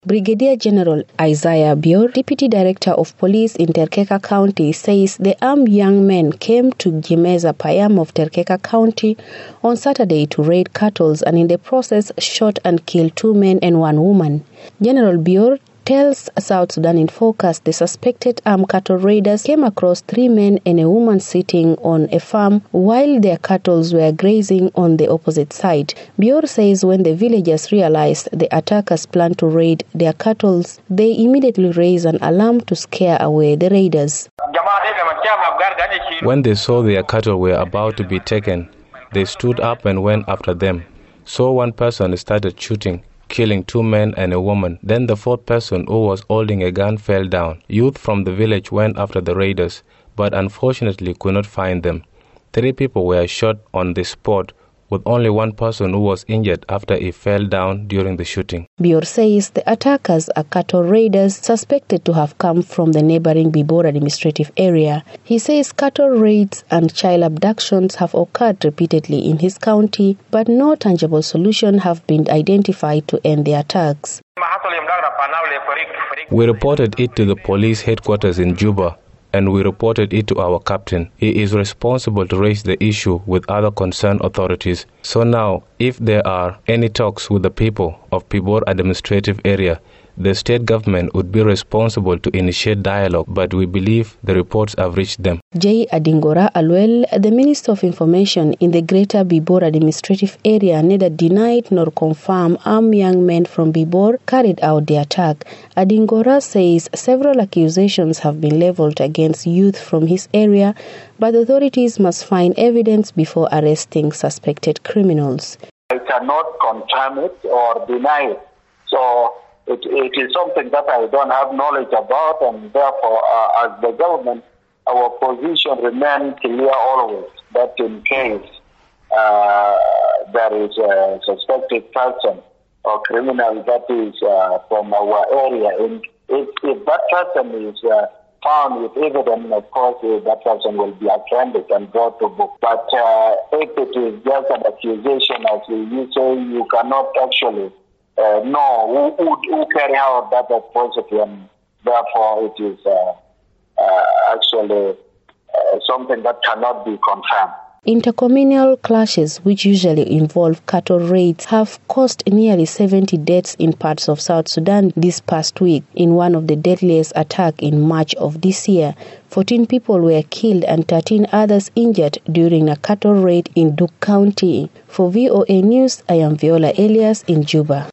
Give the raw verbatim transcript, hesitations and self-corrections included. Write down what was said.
Brigadier General Isaiah Bior, Deputy Director of Police in Terkeka County, says the armed young men came to Jimeza Payam of Terkeka County on Saturday to raid cattle and in the process shot and killed two men and one woman. General Bior tells South Sudan in Focus the suspected armed cattle raiders came across three men and a woman sitting on a farm while their cattle were grazing on the opposite side. Bior says when the villagers realized the attackers planned to raid their cattle, they immediately raised an alarm to scare away the raiders. When they saw their cattle were about to be taken, they stood up and went after them. So one person started shooting, killing two men and a woman. Then the fourth person, who was holding a gun, fell down. Youth from the village went after the raiders, but unfortunately could not find them. Three people were shot on the spot, with only one person who was injured after he fell down during the shooting. Bior says the attackers are cattle raiders suspected to have come from the neighboring Bibor administrative area. He says cattle raids and child abductions have occurred repeatedly in his county, but no tangible solution have been identified to end the attacks. We reported it to the police headquarters in Juba, and we reported it to our captain. He is responsible to raise the issue with other concerned authorities. So now, if there are any talks with the people of Pibor administrative area, the state government would be responsible to initiate dialogue, but we believe the reports have reached them. J. Adingora Alwell, the Minister of Information in the Greater Bibor administrative area, neither denied nor confirmed armed young men from Bibor carried out the attack. Adingora says several accusations have been leveled against youth from his area, but authorities must find evidence before arresting suspected criminals. I cannot confirm it or deny it. So It, it is something that I don't have knowledge about, and therefore, uh, as the government, our position remains clear always, that in case uh, there is a suspected person or criminal that is uh, from our area, and if, if that person is uh, found with evidence, of course, uh, that person will be apprehended and brought to book. But uh, if it is just an accusation, as you say, you cannot actually Uh, no, who, who, who carry out that atrocity, and therefore it is uh, uh, actually uh, something that cannot be confirmed. Intercommunal clashes, which usually involve cattle raids, have caused nearly seventy deaths in parts of South Sudan this past week. In one of the deadliest attacks in March of this year, fourteen people were killed and thirteen others injured during a cattle raid in Duke County. For V O A News, I am Viola Elias in Juba.